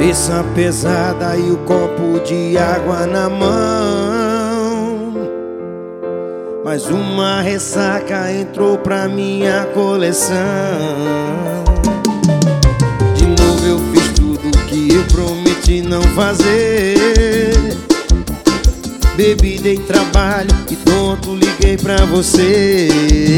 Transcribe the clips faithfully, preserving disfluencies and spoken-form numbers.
cabeça pesada e o copo de água na mão. Mais uma ressaca entrou pra minha coleção. De novo eu fiz tudo que eu prometi não fazer. Bebi, dei trabalho e tonto liguei pra você.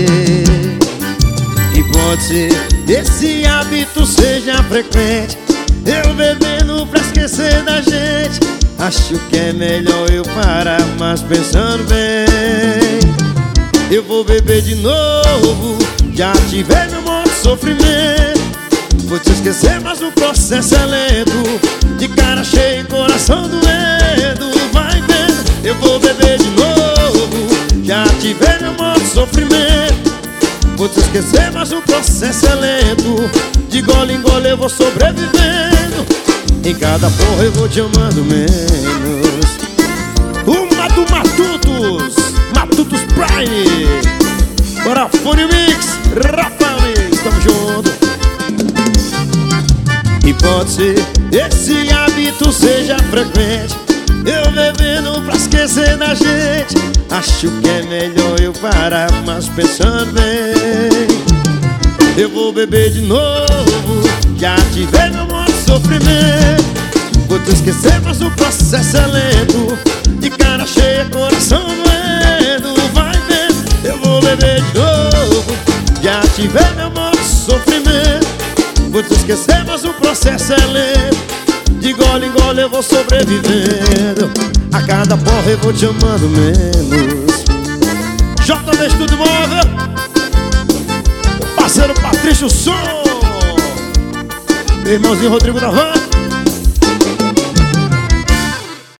E pode ser esse hábito seja frequente, eu bebendo pra esquecer da gente. Acho que é melhor eu parar, mas pensando bem, eu vou beber de novo. Já tive meu monte de sofrimento. Vou te esquecer, mas o processo é lento. De cara cheia e coração doendo. Vai vendo, eu vou beber de novo. Já tive meu monte de sofrimento. Vou te esquecer, mas o processo é lento. De gole em gole eu vou sobrevivendo. Em cada porra eu vou te amando menos. Uma do Matutos, Matutos Prime. Bora Fone Mix, Rafael Mix, tamo junto. E pode ser esse hábito seja frequente, eu bebendo pra esquecer da gente. Acho que é melhor eu parar, mas pensando bem, eu vou beber de novo. Já tive meu monte de sofrimento. Vou te esquecer, mas o processo é lento. De cara cheia, coração doendo. Vai vendo, eu vou beber de novo. Já tive meu monte de sofrimento. Vou te esquecer, mas o processo é lento. De gole em gole eu vou sobrevivendo. A cada porra eu vou te amando menos. J V Estúdio Móvel, parceiro Patrício Som, meu irmãozinho Rodrigo da Van.